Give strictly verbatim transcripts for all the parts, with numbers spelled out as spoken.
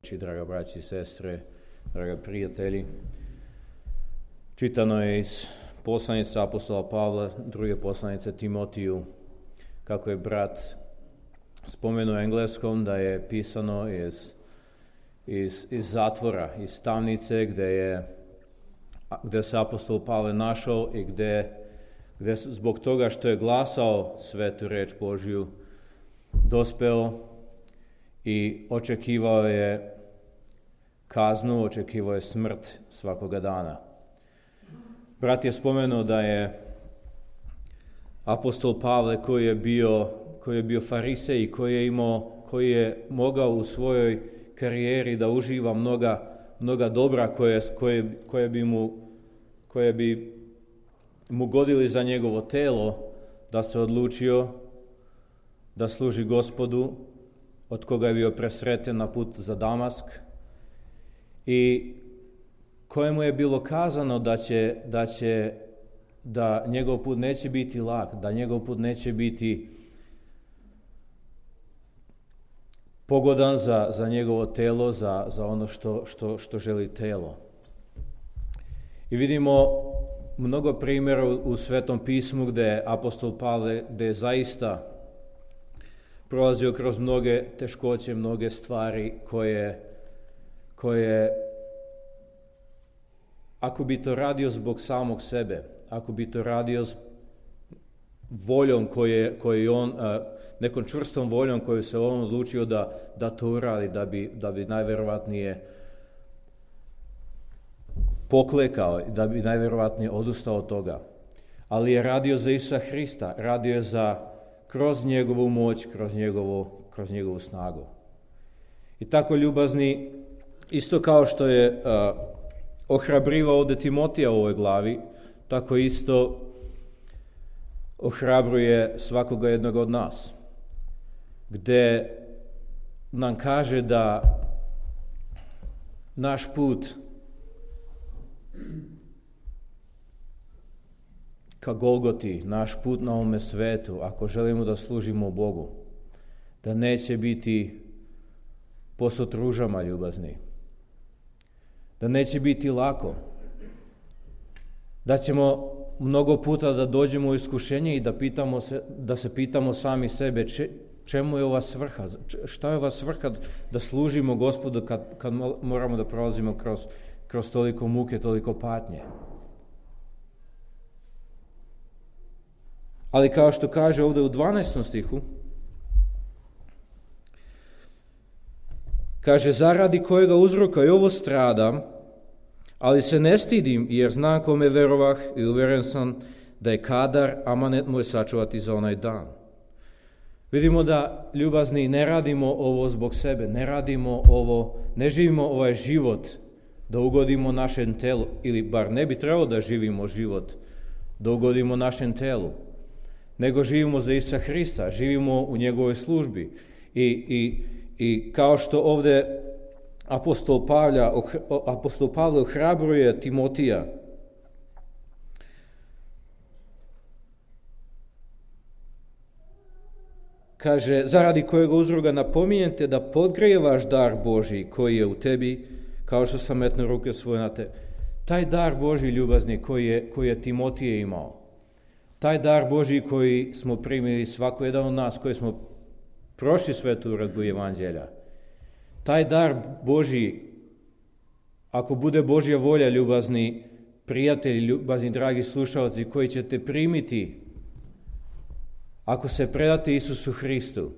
riječi, draga braći i sestre, draga prijatelji. Čitano je iz poslanice apostola Pavla, druge poslanice Timotiju, kako je brat spomenuo engleskom, da je pisano iz, iz, iz zatvora, iz tamnice, gdje, je, gdje se apostol Pavle našao i gdje, gdje zbog toga što je glasao svetu reč Božju, dospeo i očekivao je kaznu, očekivao je smrt svakoga dana. Brat je spomenuo da je apostol Pavle, koji je bio, koji je bio farisej i koji je imao, koji je mogao u svojoj karijeri da uživa mnoga, mnoga dobra koje, koje, koje bi mu, koje bi mu godili za njegovo telo, da se odlučio da služi Gospodu, od koga je bio presreten na put za Damask, i kojemu je bilo kazano da će, da će, da njegov put neće biti lak, da njegov put neće biti pogodan za, za njegovo telo, za, za ono što, što, što želi telo. I vidimo mnogo primjera u, u Svetom pismu gdje je apostol Pavle, gdje je zaista prolazio kroz mnoge teškoće, mnoge stvari koje, koje ako bi to radio zbog samog sebe, ako bi to radio s voljom koje, koje on, nekom čvrstom voljom koju se on odlučio da, da to uradi, da bi, da bi najvjerovatnije poklekao, da bi najvjerovatnije odustao od toga. Ali je radio za Isusa Hrista, radio je za kroz njegovu moć, kroz njegovu, kroz njegovu snagu. I tako ljubazni, isto kao što je uh, ohrabrivao ovdje Timotija u ovoj glavi, tako isto ohrabruje svakoga jednog od nas, gdje nam kaže da naš put ka Golgoti, naš put na ovome svetu, ako želimo da služimo Bogu, da neće biti posut ružama, ljubazni, da neće biti lako, da ćemo mnogo puta da dođemo u iskušenje i da, pitamo se, da se pitamo sami sebe če, čemu je ova svrha, šta je ova svrha da služimo Gospodu kad, kad moramo da prolazimo kroz, kroz toliko muke, toliko patnje. Ali kao što kaže ovdje u dvanaestom stihu, kaže, zaradi kojega uzroka i ovo stradam, ali se ne stidim, jer znam kome verovah i uvjeren sam da je kadar amanet moj sačuvati za onaj dan. Vidimo da, ljubazni, ne radimo ovo zbog sebe, ne radimo ovo, ne živimo ovaj život da ugodimo našem telu, ili bar ne bi trebalo da živimo život da ugodimo našem telu, nego živimo za Isusa Hrista, živimo u njegovoj službi. I, i, i kao što ovdje apostol Pavle, apostol Pavle ohrabruje Timotija, kaže, zaradi kojeg uzroka napominjete da podgrijevaš dar Božji koji je u tebi, kao što sam metnuo ruke svoje na te. Taj dar Božji, ljubazni, koji je, koji je Timotije imao, taj dar Božji koji smo primili svako jedan od nas, koji smo prošli svetu uredbu Evanđelja, taj dar Božji, ako bude Božja volja, ljubazni prijatelji, ljubazni dragi slušalci, koji ćete primiti ako se predate Isusu Hristu,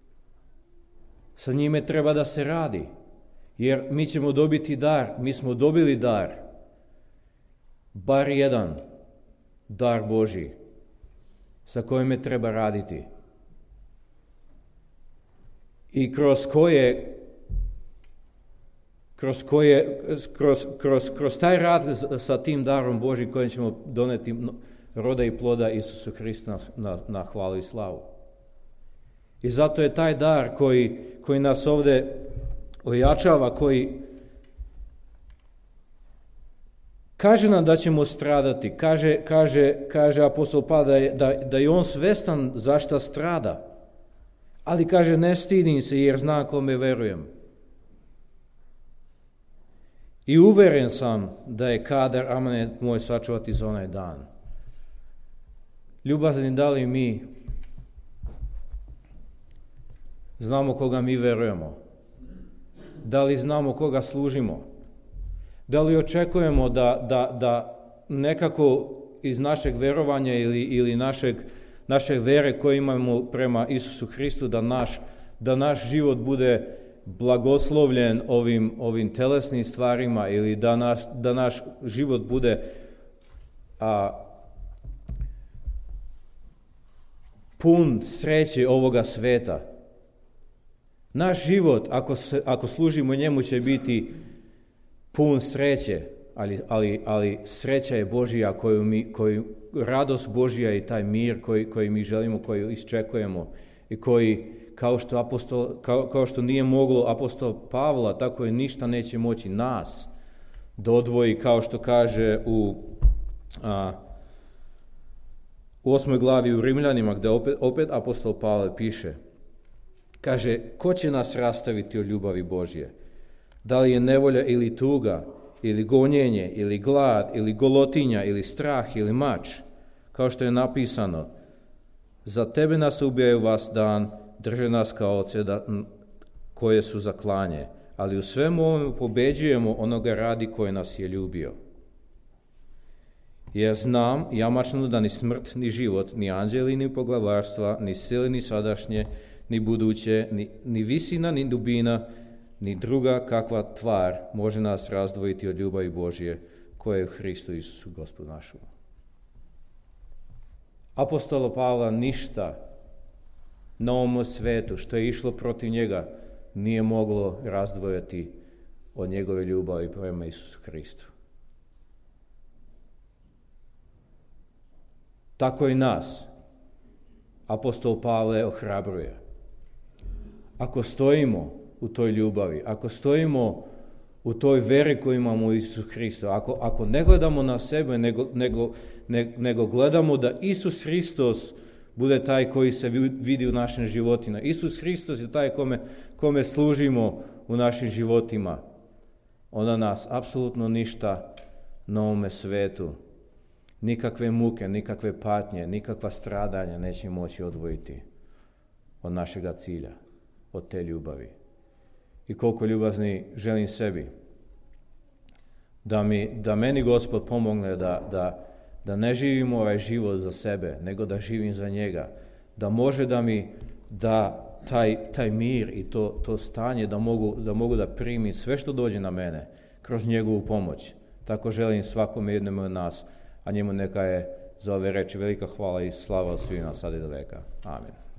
sa njime treba da se radi, jer mi ćemo dobiti dar, mi smo dobili dar, bar jedan dar Božji, sa kojim treba raditi i kroz koje kroz koje kroz, kroz, kroz taj rad sa tim darom Božjim kojim ćemo doneti roda i ploda Isusu Hristu na, na, na hvalu i slavu. I zato je taj dar koji, koji nas ovdje ojačava, koji kaže nam da ćemo stradati, kaže, kaže, kaže apostol Pavle da, da je on svestan zašta strada, ali kaže, ne stidim se jer znam kome verujem. I uveren sam da je kadar amanet moj sačuvati za onaj dan. Ljubazni, da li mi znamo koga mi verujemo? Da li znamo koga služimo? Da li očekujemo da, da, da nekako iz našeg verovanja ili, ili našeg, naše vere koje imamo prema Isusu Hristu, da naš, da naš život bude blagoslovljen ovim, ovim telesnim stvarima ili da, nas, da naš život bude a, pun sreće ovoga sveta. Naš život, ako, se, ako služimo njemu, će biti pun sreće, ali, ali, ali sreća je Božja, koju mi, koju, radost Božja i taj mir koji, koji mi želimo, koji iščekujemo i koji, kao što, apostol, kao, kao što nije moglo apostol Pavla, tako je ništa neće moći nas da odvoji, kao što kaže u, a, u osmoj glavi u Rimljanima, gde opet, opet apostol Pavle piše, kaže, ko će nas rastaviti od ljubavi Božje? Da li je nevolja ili tuga, ili gonjenje, ili glad, ili golotinja, ili strah, ili mač? Kao što je napisano, za tebe nas ubijaju vas dan, drže nas kao ovce da, koje su za klanje, ali u svemu ovome pobeđujemo onoga radi koji nas je ljubio. Jer znam jamačno da ni smrt, ni život, ni anđeli, ni poglavarstva, ni sile, ni sadašnje, ni buduće, ni, ni visina, ni dubina, ni druga kakva tvar može nas razdvojiti od ljubavi Božje koja je u Hristu Isusu Gospodu našu. Apostola Pavla ništa na ovom svetu što je išlo protiv njega nije moglo razdvojiti od njegove ljubavi prema Isusu Hristu. Tako i nas apostol Pavle ohrabruje. Ako stojimo u toj ljubavi, ako stojimo u toj veri koju imamo u Isusu Hristu, ako, ako ne gledamo na sebe, nego, nego, ne, nego gledamo da Isus Hristos bude taj koji se vidi u našim životima. Isus Hristos je taj kome, kome služimo u našim životima. Onda nas apsolutno ništa na ovome svetu, nikakve muke, nikakve patnje, nikakva stradanja neće moći odvojiti od našega cilja, od te ljubavi. I koliko ljubazni želim sebi, da, mi, da meni Gospod pomogne da, da, da ne živim ovaj život za sebe, nego da živim za njega, da može da mi da taj, taj mir i to, to stanje, da mogu, da mogu da primim sve što dođe na mene kroz njegovu pomoć. Tako želim svakome jednom od nas, a njemu neka je za ove reči velika hvala i slava svima sad i do veka. Amen.